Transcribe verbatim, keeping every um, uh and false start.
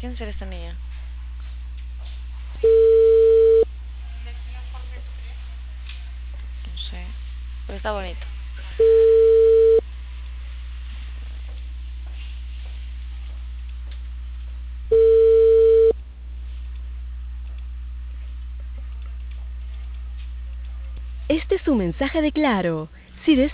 ¿Quién será esta niña? No sé, pero está bonito. Este es un mensaje de Claro. Si deseas